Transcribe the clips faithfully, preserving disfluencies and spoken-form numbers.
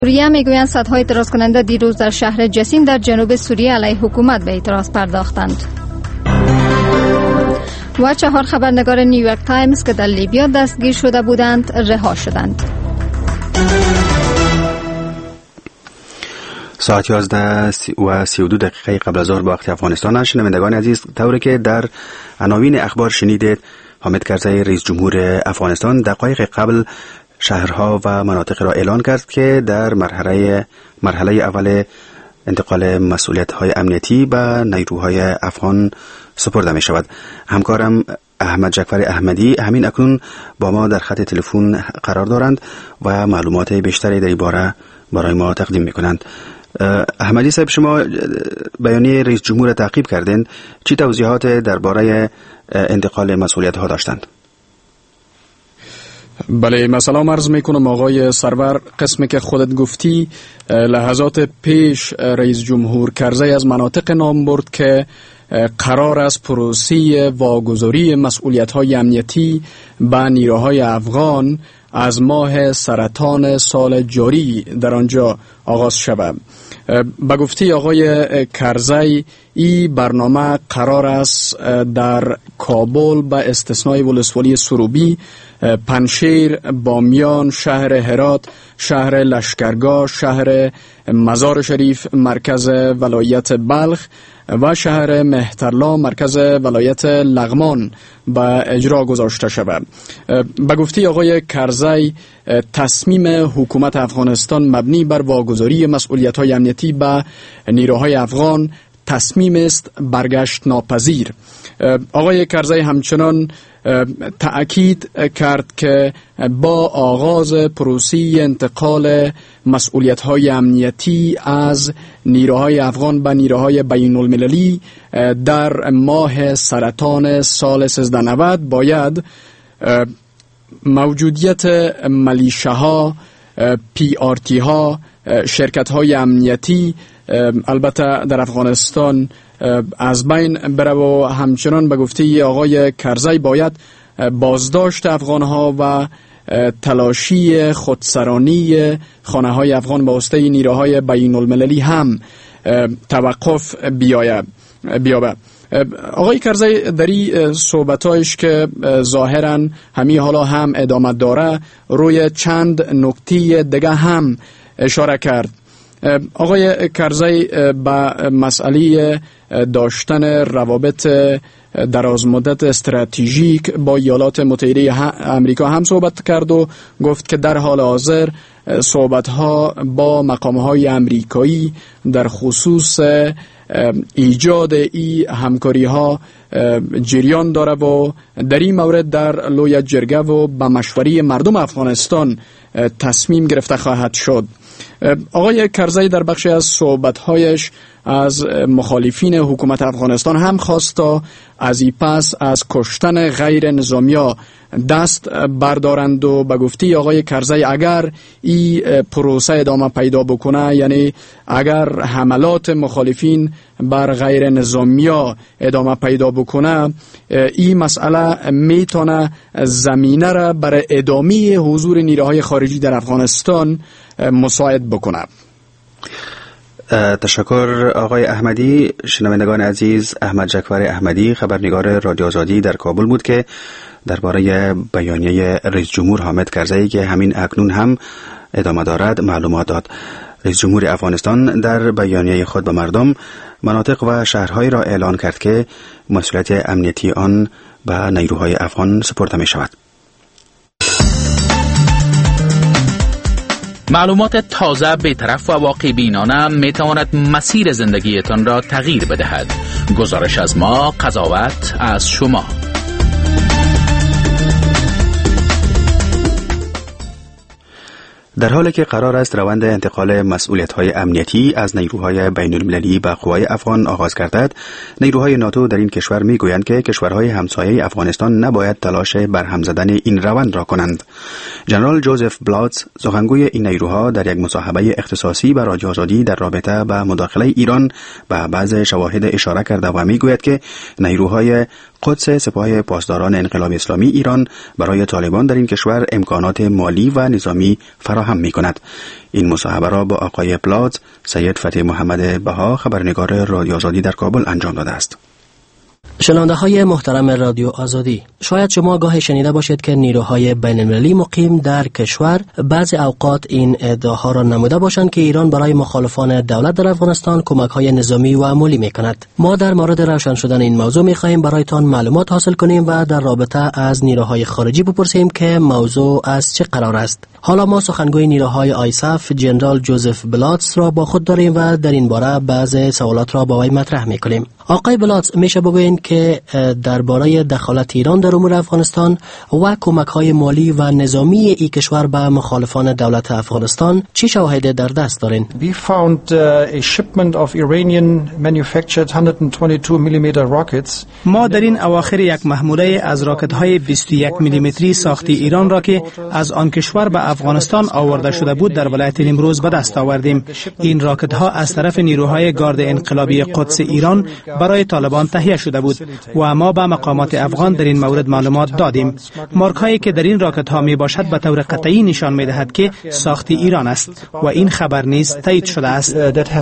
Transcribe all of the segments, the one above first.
سوریه میگویند صدهای اعتراض کننده دیروز در شهر جسین در جنوب سوریه علیه حکومت به اعتراض پرداختند. و چهار خبرنگار نیویورک تایمز که در لیبیا دستگیر شده بودند رها شدند. ساعت یازده و سی و دو دقیقه قبل از ظهر به وقت افغانستان. شنوندگان عزیز، طوری که در عناوین اخبار شنیدید، حامد کرزی رئیس جمهور افغانستان دقایق قبل شهرها و مناطق را اعلان کرد که در مرحله مرحله اول انتقال مسئولیت‌های امنیتی به نیروهای افغان سپرده می شود. همکارم احمد جعفر احمدی همین اکنون با ما در خط تلفن قرار دارند و معلومات بیشتری در این باره برای ما تقدیم می کنند. احمدی صاحب، شما بیانیه رئیس جمهور تعقیب کردند، چی توضیحات درباره انتقال مسئولیت ها داشتند؟ بله، مثلا عرض میکنم آقای سرور، قسمی که خودت گفتی لحظات پیش رئیس جمهور کرزی از مناطق نام برد که قرار است پروسه واگذاری مسئولیت‌های امنیتی به نیروهای افغان از ماه سرطان سال جاری در آنجا آغاز شود. به گفته آقای کرزی این برنامه قرار است در کابل به استثنای ولسوالی سروبی، پنشیر، بامیان، شهر هرات، شهر لشکرگاه، شهر مزار شریف مرکز ولایت بلخ و شهر مهترلا مرکز ولایت لغمان به اجرا گذاشته شود. به گفته آقای کرزی تصمیم حکومت افغانستان مبنی بر واگذاری مسئولیت‌های امنیتی به نیروهای افغان تصمیم است برگشت ناپذیر. آقای کرزی همچنان تأکید کرد که با آغاز پروسه انتقال مسئولیت‌های امنیتی از نیروهای افغان به نیروهای بین المللی در ماه سرطان سال سیزده نود باید موجودیت ملیشه‌ها، پی آر تی ها، شرکت‌های امنیتی البته در افغانستان از بین بره و همچنان به گفته آقای کرزی باید بازداشت افغانها و تلاشی خودسرانی خانه های افغان به واسطه نیروهای بین المللی هم توقف بیابه. آقای کرزی در این صحبتایش که ظاهراً همین حالا هم ادامه داره روی چند نکته دیگه هم اشاره کرد. آقای کرزی به مسئله داشتن روابط درازمدت استراتژیک با ایالات متحده امریکا هم صحبت کرد و گفت که در حال حاضر صحبت‌ها با مقام‌های امریکایی در خصوص ایجاد ای همکاری‌ها جریان داره و در این مورد در لوی جرگه و به مشوره مردم افغانستان تصمیم گرفته خواهد شد. آقای کرزی در بخشی از صحبت‌هایش از مخالفین حکومت افغانستان هم خواست تا از این پس از کشتن غیر نظامی‌ها دست بردارند و به گفته آقای کرزی اگر این پروسه ادامه پیدا بکنه، یعنی اگر حملات مخالفین بر غیر نظامی‌ها ادامه پیدا بکنه، این مسئله میتونه زمینه را برای ادامه حضور نیروهای خارجی در افغانستان مساعد بکنه. تشکر آقای احمدی. شنوندگان عزیز، احمد جعفر احمدی خبرنگار رادیو آزادی در کابل بود که درباره بیانیه رئیس جمهور حامد کرزی که همین اکنون هم ادامه دارد معلومات داد. رئیس جمهور افغانستان در بیانیه خود به مردم مناطق و شهرهایی را اعلان کرد که مسئولیت امنیتی آن به نیروهای افغان سپرده می شود. معلومات تازه، بی‌طرف و واقع بینانه می تواند مسیر زندگیتان را تغییر بدهد. گزارش از ما، قضاوت از شما. در حالی که قرار است روند انتقال مسئولیت‌های امنیتی از نیروهای بین المللی به قوای افغان آغاز گردد، نیروهای ناتو در این کشور می‌گویند که کشورهای همسایه افغانستان نباید تلاش برهم زدن این روند را کنند. ژنرال جوزف بلاتز، سخنگوی این نیروها، در یک مصاحبه اختصاصی به رادیو آزادی در رابطه با مداخله ایران به بعض شواهد اشاره کرده و می‌گوید که نیروهای قدس سپاه پاسداران انقلاب اسلامی ایران برای طالبان در این کشور امکانات مالی و نظامی فراهم می کند. این مصاحبه را با آقای پلاتز سید فتح محمد بها خبرنگار رادیو آزادی در کابل انجام داده است. شنونده های محترم رادیو آزادی، شاید شما گاهی شنیده باشید که نیروهای بین المللی مقیم در کشور بعضی اوقات این ادعاها را نموده باشند که ایران برای مخالفان دولت در افغانستان کمک های نظامی و مالی می کند. ما در مورد روشن شدن این موضوع می خواهیم برایتان معلومات حاصل کنیم و در رابطه از نیروهای خارجی بپرسیم که موضوع از چه قرار است. حالا ما سخنگوی نیروهای آیساف جنرال جوزف بلاتز را با خود داریم و در این باره بعضی سوالات را با وی مطرح می کنیم. آقای بلاتز، میشه بگویید که درباره دخالت ایران در امور افغانستان و کمک‌های مالی و نظامی این کشور به مخالفان دولت افغانستان چه شواهدی در دست دارین؟ We found uh, a shipment of Iranian manufactured one twenty-two millimeter rockets. ما در این اواخر یک محموله از راکت‌های بیست و یک میلیمتری ساختی ایران را که از آن کشور به افغانستان آورده شده بود در ولایت نیمروز به دست آوردیم. این راکت‌ها از طرف نیروهای گارد انقلابی قدس ایران برای طالبان تهیه شده بود و ما به مقامات افغان در این مورد معلومات دادیم. مارک هایی که در این راکت ها می باشد به طور قطعی نشان می دهد که ساخت ایران است و این خبر نیز تایید شده است.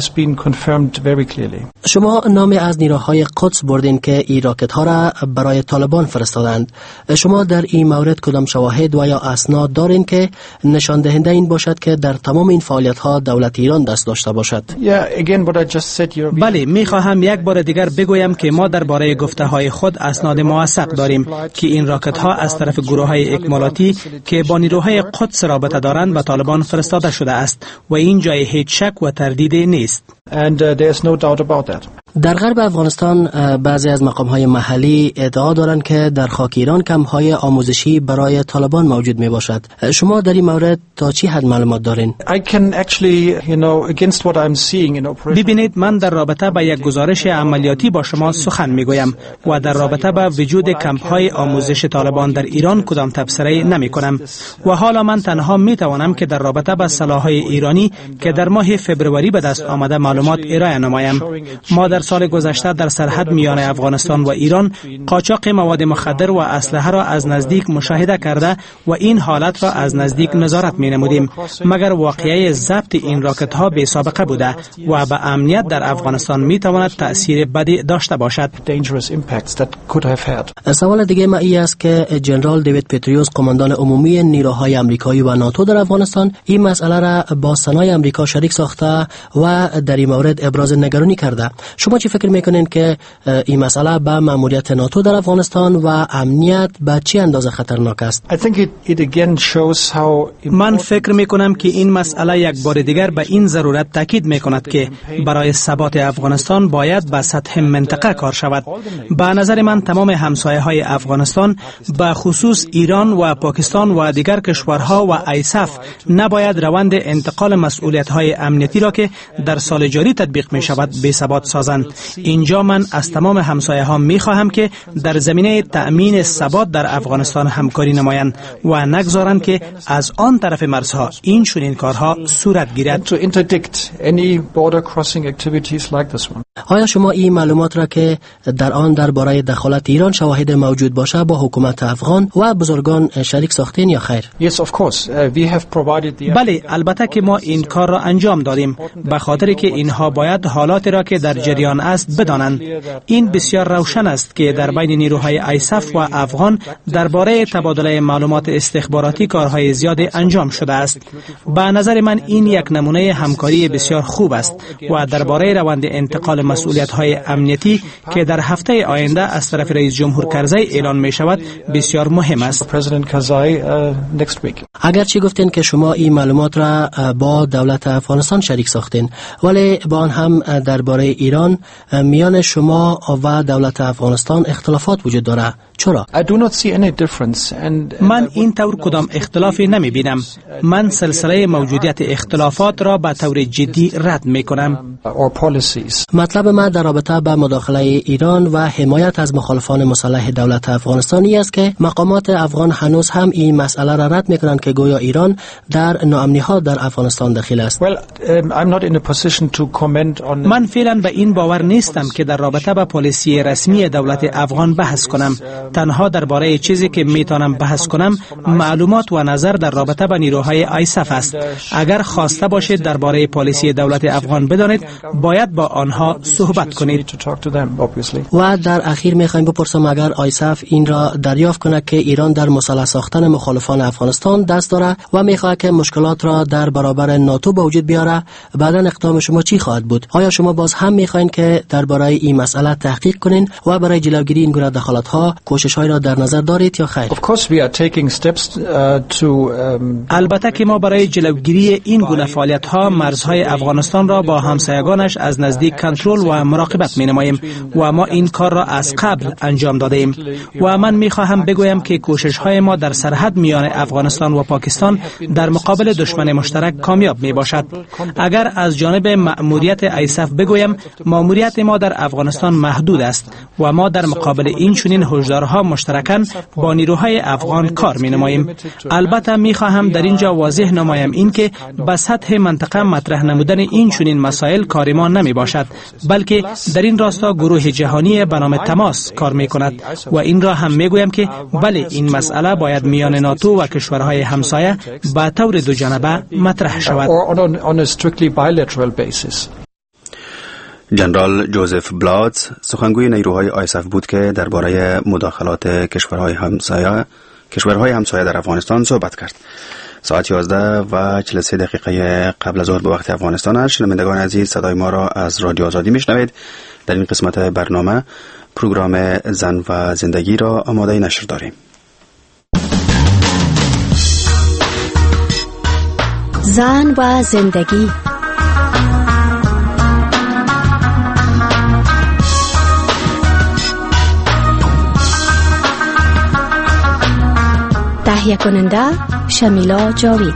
شما نامی از نیروهای قدس بردین که این راکت ها را برای طالبان فرستادند. شما در این مورد کدام شواهد و یا اسناد دارین که نشان دهنده این باشد که در تمام این فعالیت ها دولت ایران دست داشته باشد؟ بله، می خواهم یک بار دیگر بگویم که ما درباره گفته های خود اسناد موثق داریم که این راکت ها از طرف گروه های اکمالاتی که با نیروهای قدس رابطه دارند به طالبان فرستاده شده است و این جای هیچ شک و تردیدی نیست. And uh, there's no doubt about that. در غرب افغانستان بعضی از مقام‌های محلی ادعا دارند که در خاک ایران کمپ‌های آموزشی برای طالبان موجود میباشد. شما در این مورد تا چی حد معلومات دارین؟ I can actually, you know, against what I'm seeing in operation. ببینید، من در رابطه با یک گزارش عملیاتی با شما سخن میگویم و در رابطه با وجود کمپ‌های آموزش طالبان در ایران کدام تبصره نمی‌کنم و حالا من تنها میتوانم که در رابطه با سلاح‌های ایرانی که در ماه فوریه به دست آمده معلومات ارائه نمایم. ما در سال گذشته در سرحد میان افغانستان و ایران قاچاق مواد مخدر و اسلحه را از نزدیک مشاهده کرده و این حالت را از نزدیک نظارت می نمودیم، مگر واقعه ضبط این راکت ها بی سابقه بوده و به امنیت در افغانستان می تواند تأثیر بدی داشته باشد. سوال دیگه ما ای است که جنرال دیوید پتریوس، قماندان عمومی نیروهای آمریکایی و ناتو در افغانستان، این مسئله را با سنای آمریکا شریک ساخته و در این مورد ابراز نگرانی کرده. شما چی فکر میکنین که این مسئله به ماموریت ناتو در افغانستان و امنیت به چه اندازه خطرناک است؟ من فکر میکنم که این مسئله یک بار دیگر به این ضرورت تاکید میکند که برای ثبات افغانستان باید به سطح منطقه کار شود. به نظر من تمام همسایه های افغانستان به خصوص ایران و پاکستان و دیگر کشورها و ایساف نباید روند انتقال مسئولیت های امنیتی را که در سال جاری تطبیق می شود بی ثبات سازند. اینجا من از تمام همسایه ها می خواهم که در زمینه تأمین ثبات در افغانستان همکاری نمایند و نگذارند که از آن طرف مرزها این چنین کارها صورت گیرد. آیا شما این معلومات را که در آن درباره دخالت ایران شواهد موجود باشه با حکومت افغان و بزرگان شریک ساختین یا خیر؟ Yes, of course. Uh, we have provided the... بله، البته که ما این کار را انجام دادیم، به خاطر که اینها باید حالات را که در جریان است بدانند. این بسیار روشن است که در بین نیروهای ایساف و افغان درباره تبادله معلومات استخباراتی کارهای زیاد انجام شده است. به نظر من این یک نمونه همکاری بسیار خوب است و درباره روند انتقال مسئولیت‌های امنیتی که در هفته آینده از طرف رئیس جمهور کرزی اعلان می شود بسیار مهم است. اگرچه گفتین که شما این معلومات را با دولت افغانستان شریک ساختین، ولی با آن هم درباره ایران میان شما و دولت افغانستان اختلافات وجود داره. چرا؟ من این طور کدام اختلافی نمی بینم. من سلسله موجودیت اختلافات را به طور جدی رد می کنم. مطلب ما در رابطه با مداخله ایران و حمایت از مخالفان مسلح دولت افغانستانی است که مقامات افغان هنوز هم این مسئله را رد می کنند که گویا ایران در ناامنی ها در افغانستان دخیل است. Well, um, I'm not in a position من فعلا به این باور نیستم که در رابطه با پالیسی رسمی دولت افغان بحث کنم. تنها درباره چیزی که میتونم بحث کنم معلومات و نظر در رابطه با نیروهای آیساف است. اگر خواسته باشید درباره پالیسی دولت افغان بدانید، باید با آنها صحبت کنید. و در اخیر میخوایم بپرسم اگر آیساف این را دریافت کنه که ایران در مصالحه ساختن مخالفان افغانستان دست داره و میخواد که مشکلات را در برابر ناتو به وجود بیاره، بعداً اقدام شما چی خواهد بود؟ آیا شما باز هم میخواین که درباره این مسئله تحقیق کنین و برای جلوگیری این گونه دخالت‌ها کوشش‌های را در نظر دارید یا خیر؟ البته که ما برای جلوگیری این گونه فعالیت‌ها مرزهای افغانستان را با همسایگانش از نزدیک کنترل و مراقبت می‌نماییم و ما این کار را از قبل انجام دادیم و من می‌خواهم بگویم که کوشش‌های ما در سرحد میان افغانستان و پاکستان در مقابل دشمن مشترک کامیاب میباشد. اگر از جانب مأموریت آیساف بگویم، مأموریت ما در افغانستان محدود است و ما در مقابل این چنین هشدارها مشترکاً با نیروهای افغان کار مینماییم. البته میخواهم در اینجا واضح نمایم این که به سطح منطقه مطرح نمودن این چنین مسائل کار ما نمی باشد، بلکه در این راستا گروه جهانی به نام تماس کار میکند و این را هم میگویم که بله، این مسئله باید میان ناتو و کشورهای همسایه به طور دو جانبه مطرح شود. جنرال جوزف بلاتز سخنگوی نیروهای آیساف بود که درباره مداخلات کشورهای همسایه کشورهای همسایه در افغانستان صحبت کرد. ساعت یازده و چهل و سه دقیقه قبل از ظهر به وقت افغانستان است. شنوندگان عزیز، صدای ما را از رادیو آزادی میشنوید. در این قسمت برنامه پروگرام زن و زندگی را آماده نشر داریم. زن و زندگی. تهیه کننده شمیلا جاوید.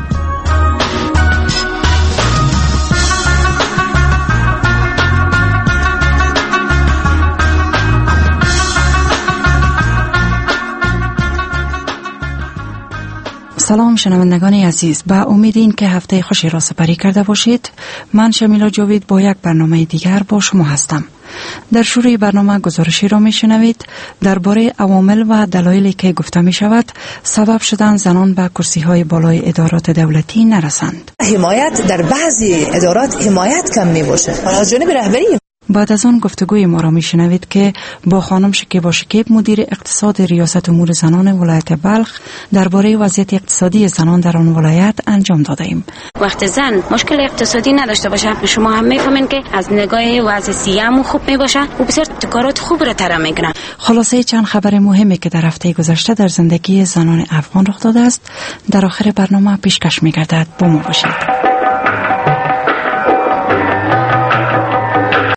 سلام شنوندگان عزیز، با امید این که هفته خوشی را سپری کرده باشید. من شمیلا جاوید با یک برنامه دیگر با شما هستم. در شروع برنامه گزارشی را میشنوید درباره عوامل و دلایلی که گفته می شود سبب شدن زنان به کرسی های بالای ادارات دولتی نرسند. حمایت در بعضی ادارات حمایت کم می باشه از جانب رهبری. بعد از آن گفتگوی ما را میشنوید که با خانم شکیبا شکیب، مدیر اقتصاد ریاست امور زنان ولایت بلخ، درباره وضعیت اقتصادی زنان در آن ولایت انجام داده ایم. وقت زن مشکل اقتصادی نداشته باشه، شما هم میفهمین که از نگاه وضع سیام خوب میباشه و بسیار کارات خوب را تر میکنه. خلاصه چند خبر مهمی که در هفته گذشته در زندگی زنان افغان رخ داده است در آخر برنامه پیشکش میگردد. با ما باشید.